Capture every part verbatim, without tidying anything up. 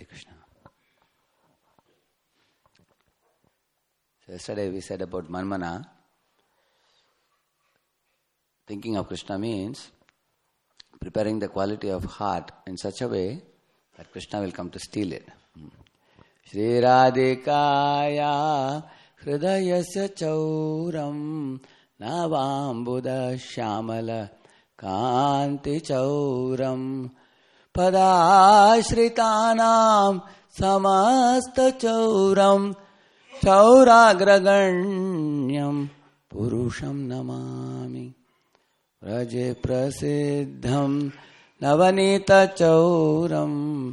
Krishna. So yesterday we said about Manmana. Thinking of Krishna means preparing the quality of heart in such a way that Krishna will come to steal it. Shri Radhikaya Hridayasya Chauram Navambuda Shyamala Kanti Chauram Padashritanam Samasta Chauram Chauragraganyam Purusham Namami Raje Prasiddham Navanita Chauram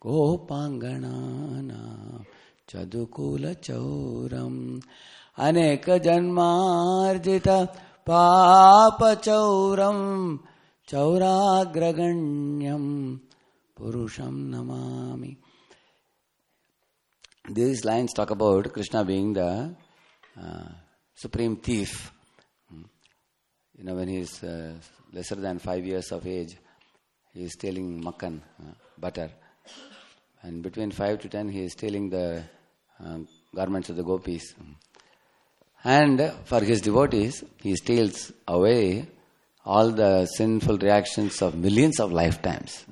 Gopanganana Chadukula Chauram Aneka Janmarjita Papa Chauram Chauragraganyam Purusham Namami. These lines talk about Krishna being the uh, supreme thief. You know, when he is uh, lesser than five years of age, he is stealing makkan, uh, butter. And between five to ten, he is stealing the uh, garments of the gopis. And for his devotees, he steals away all the sinful reactions of millions of lifetimes.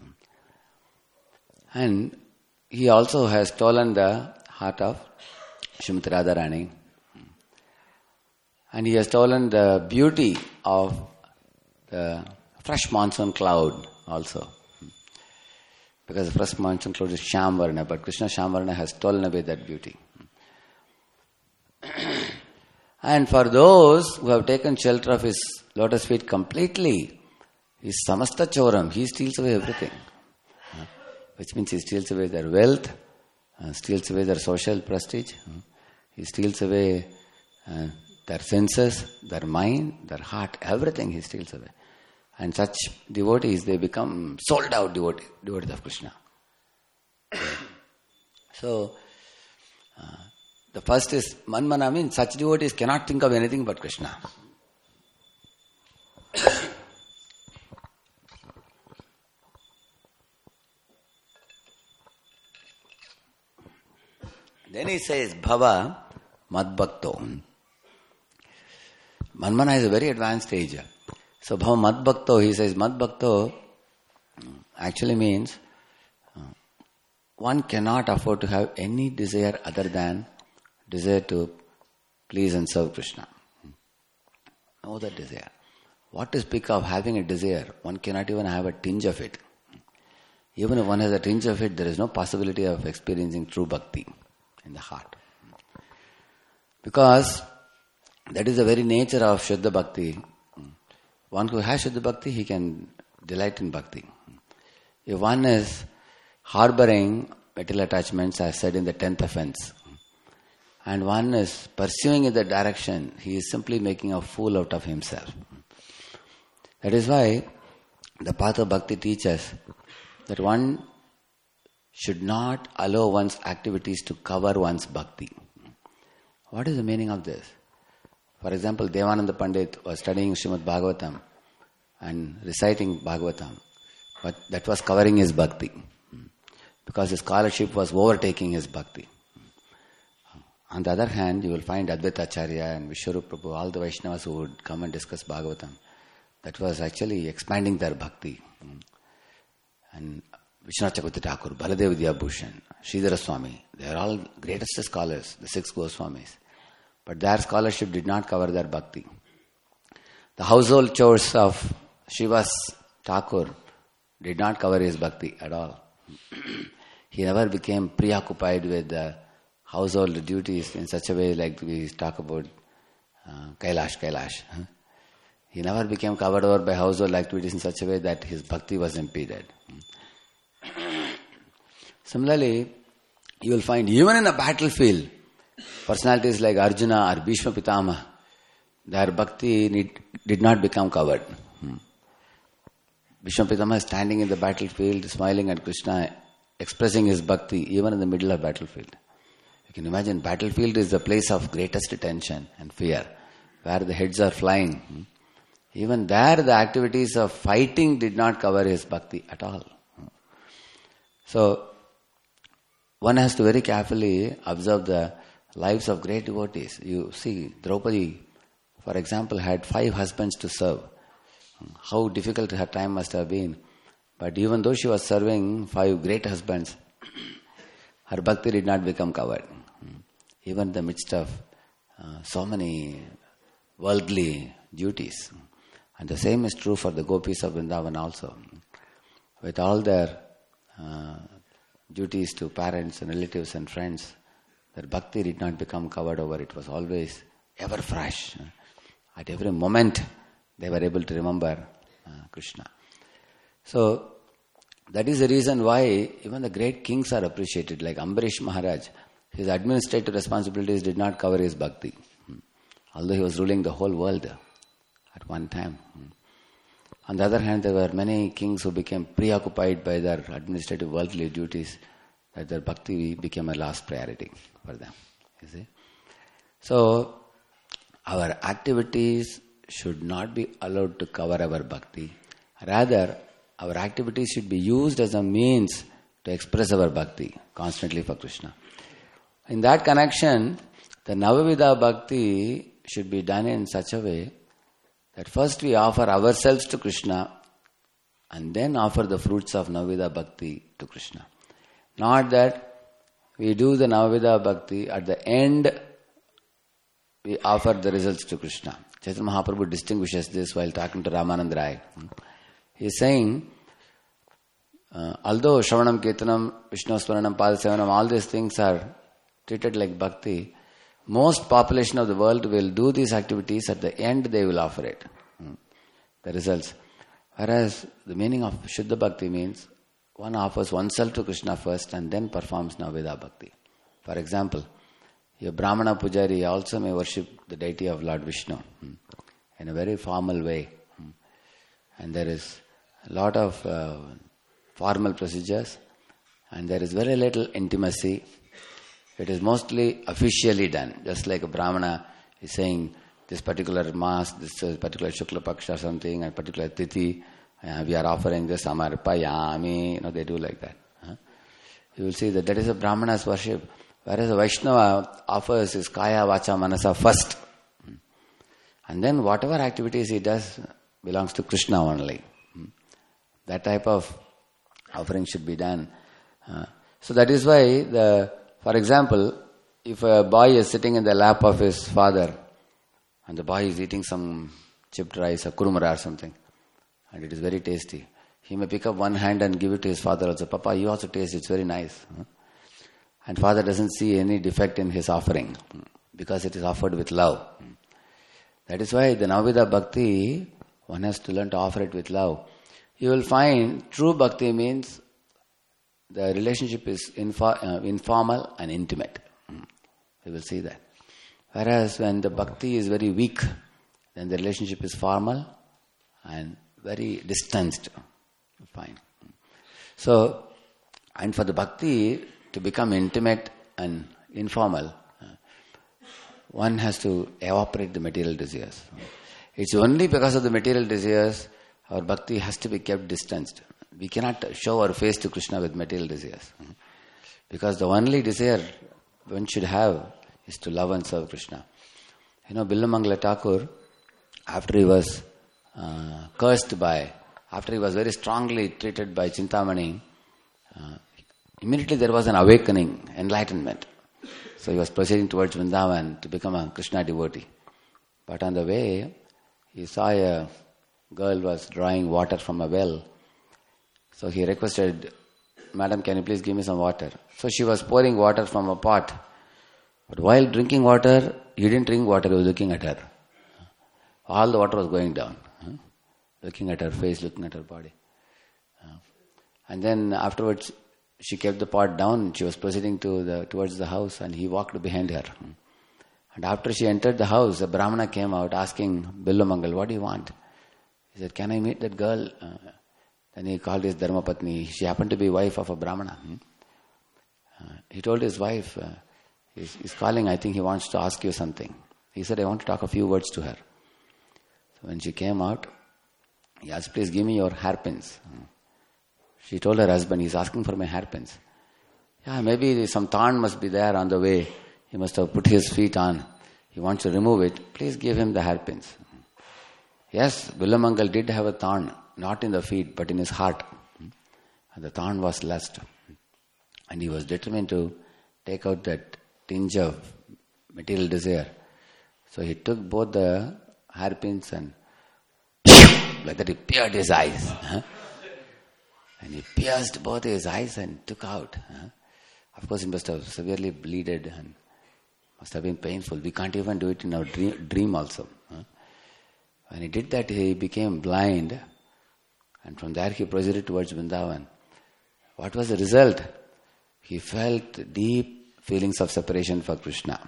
And he also has stolen the heart of Srimati Radharani. And he has stolen the beauty of the fresh monsoon cloud also. Because the fresh monsoon cloud is Shyamvarna, but Krishna Shyamvarna has stolen away that beauty. And for those who have taken shelter of his lotus feet completely, his samasta chauram, he steals away everything. Which means he steals away their wealth, uh, steals away their social prestige, he steals away uh, their senses, their mind, their heart, everything he steals away. And such devotees, they become sold out devotee, devotees of Krishna. So, uh, the first is Manmana means such devotees cannot think of anything but Krishna. Then he says, Bhava Madbhakto. Manmana is a very advanced stage. So Bhava Madbhakto, he says, Madbhakto actually means uh, one cannot afford to have any desire other than desire to please and serve Krishna. No other desire. What to speak of having a desire? One cannot even have a tinge of it. Even if one has a tinge of it, there is no possibility of experiencing true bhakti in the heart. Because that is the very nature of Shuddha Bhakti. One who has Shuddha Bhakti, he can delight in Bhakti. If one is harboring material attachments, as said in the tenth offense, and one is pursuing in that direction, he is simply making a fool out of himself. That is why the path of Bhakti teaches that one should not allow one's activities to cover one's Bhakti. What is the meaning of this? For example, Devananda Pandit was studying Srimad Bhagavatam and reciting Bhagavatam, but that was covering his bhakti because his scholarship was overtaking his bhakti. On the other hand, you will find Advaita Acharya and Vishwarup Prabhu, all the Vaishnavas who would come and discuss Bhagavatam, that was actually expanding their bhakti. And Vishwanath Chakravarti Thakur, Baladev Vidyabhushan, Sridhara Swami, they are all greatest scholars, the six Goswamis. But their scholarship did not cover their bhakti. The household chores of Srivas Thakur did not cover his bhakti at all. He never became preoccupied with the household duties in such a way like we talk about uh, Kailash, Kailash. Huh? He never became covered over by household activities in such a way that his bhakti was impeded. Similarly, you will find even in a battlefield, personalities like Arjuna or Bhishma Pitama, their bhakti need, did not become covered. Hmm. Bhishma Pitama is standing in the battlefield, smiling at Krishna, expressing his bhakti even in the middle of battlefield. You can imagine, battlefield is the place of greatest tension and fear, where the heads are flying. Hmm. Even there, the activities of fighting did not cover his bhakti at all. Hmm. So, one has to very carefully observe the lives of great devotees. You see, Draupadi, for example, had five husbands to serve. How difficult her time must have been. But even though she was serving five great husbands, her bhakti did not become covered. Even in the midst of uh, so many worldly duties. And the same is true for the gopis of Vrindavan also. With all their uh, duties to parents and relatives and friends, their bhakti did not become covered over. It was always ever fresh. At every moment, they were able to remember uh, Krishna. So, that is the reason why even the great kings are appreciated, like Ambarish Maharaj. His administrative responsibilities did not cover his bhakti, although he was ruling the whole world at one time. On the other hand, there were many kings who became preoccupied by their administrative worldly duties, that their bhakti became a last priority for them. You see? So, our activities should not be allowed to cover our bhakti. Rather, our activities should be used as a means to express our bhakti constantly for Krishna. In that connection, the Navavidha bhakti should be done in such a way that first we offer ourselves to Krishna and then offer the fruits of Navavidha bhakti to Krishna. Not that we do the Navavidha bhakti, at the end we offer the results to Krishna. Chaitanya Mahaprabhu distinguishes this while talking to Ramanand Rai. He is saying, uh, although Shravanam, Kirtanam, Vishnu Smaranam, Padasevanam, all these things are treated like bhakti, most population of the world will do these activities, at the end they will offer it, the results. Whereas the meaning of Shuddha Bhakti means one offers oneself to Krishna first and then performs Navavidha Bhakti. For example, a Brahmana Pujari also may worship the deity of Lord Vishnu in a very formal way. And there is a lot of uh, formal procedures and there is very little intimacy. It is mostly officially done, just like a Brahmana is saying this particular mass, this uh, particular Shukla Paksha or something, a particular Tithi, uh, we are offering this Samarpayami, you know, they do like that. Huh? You will see that that is a Brahmana's worship, whereas a Vaishnava offers his Kaya, Vacha, Manasa first. And then whatever activities he does belongs to Krishna only. That type of offering should be done. Uh, so that is why, the, for example, if a boy is sitting in the lap of his father and the boy is eating some chipped rice or kurumara or something and it is very tasty, he may pick up one hand and give it to his father also. Papa, you also taste, it's very nice. And father doesn't see any defect in his offering because it is offered with love. That is why the Navavidha Bhakti, one has to learn to offer it with love. You will find true bhakti means the relationship is info, uh, informal and intimate. You will see that. Whereas when the bhakti is very weak, then the relationship is formal and very distanced. You find. So, and for the bhakti to become intimate and informal, uh, one has to evaporate the material desires. It's only because of the material desires our bhakti has to be kept distanced. We cannot show our face to Krishna with material desires. Because the only desire one should have is to love and serve Krishna. You know, Billamangala Thakur, after he was uh, cursed by, after he was very strongly treated by Chintamani, uh, immediately there was an awakening, enlightenment. So he was proceeding towards Vrindavan to become a Krishna devotee. But on the way, he saw a girl was drawing water from a well. So he requested, Madam, can you please give me some water? So she was pouring water from a pot. But while drinking water, he didn't drink water, he was looking at her. All the water was going down. Huh? Looking at her face, looking at her body. Uh, and then afterwards, she kept the pot down. She was proceeding to the towards the house and he walked behind her. And after she entered the house, a Brahmana came out asking Billamangal, what do you want? He said, can I meet that girl? Uh, then he called his Dharmapatni. She happened to be wife of a Brahmana. Hmm? Uh, he told his wife, uh, he's, he's calling, I think he wants to ask you something. He said, I want to talk a few words to her. So when she came out, he asked, please give me your hairpins. Hmm. She told her husband, he's asking for my hairpins. Yeah, maybe some thorn must be there on the way. He must have put his feet on. He wants to remove it. Please give him the hairpins. Yes, Bilamangal did have a thorn, not in the feet, but in his heart. And the thorn was lust. And he was determined to take out that tinge of material desire. So he took both the hairpins and like that he pierced his eyes. Huh? And he pierced both his eyes and took out. Huh? Of course, he must have severely bleeded and must have been painful. We can't even do it in our dream, dream also. Huh? When he did that, he became blind. And from there he proceeded towards Vrindavan. What was the result? He felt deep feelings of separation for Krishna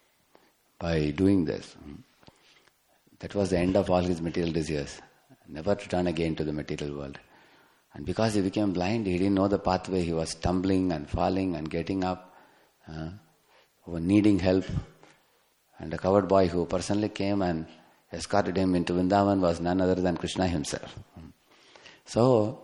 by doing this. That was the end of all his material desires. Never to turn again to the material world. And because he became blind, he didn't know the pathway. He was stumbling and falling and getting up, uh, needing help. And the coward boy who personally came and escorted him into Vrindavan was none other than Krishna himself. So,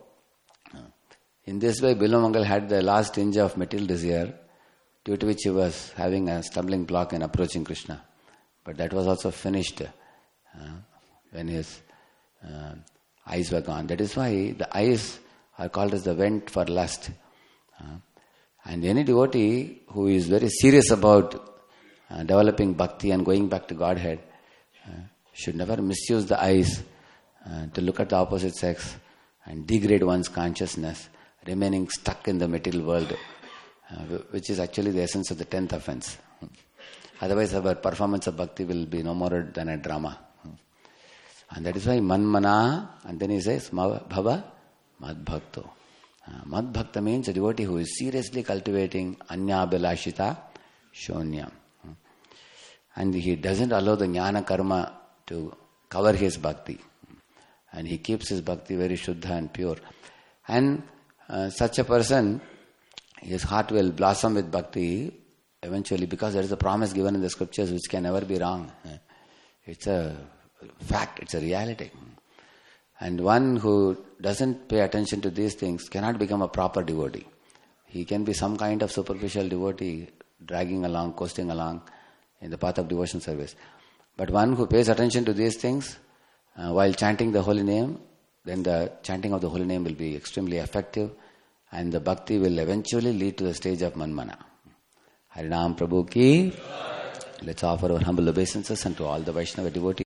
in this way, Bilamangal had the last tinge of material desire, due to which he was having a stumbling block in approaching Krishna. But that was also finished uh, when his uh, eyes were gone. That is why the eyes are called as the vent for lust. Uh, and any devotee who is very serious about uh, developing bhakti and going back to Godhead uh, should never misuse the eyes uh, to look at the opposite sex and degrade one's consciousness, remaining stuck in the material world, uh, which is actually the essence of the tenth offense. Otherwise, our performance of bhakti will be no more than a drama. And that is why manmana, and then he says, bhava madbhakto. Uh, madbhakta means a devotee who is seriously cultivating anya bilashita shonyam. And he doesn't allow the jnana karma to cover his bhakti. And he keeps his bhakti very shuddha and pure. And uh, such a person, his heart will blossom with bhakti eventually, because there is a promise given in the scriptures which can never be wrong. It's a fact, it's a reality. And one who doesn't pay attention to these things cannot become a proper devotee. He can be some kind of superficial devotee, dragging along, coasting along in the path of devotion service. But one who pays attention to these things uh, while chanting the holy name, then the chanting of the holy name will be extremely effective, and the bhakti will eventually lead to the stage of manmana. Harinam Prabhu ki. Let's offer our humble obeisances unto all the Vaishnava devotees.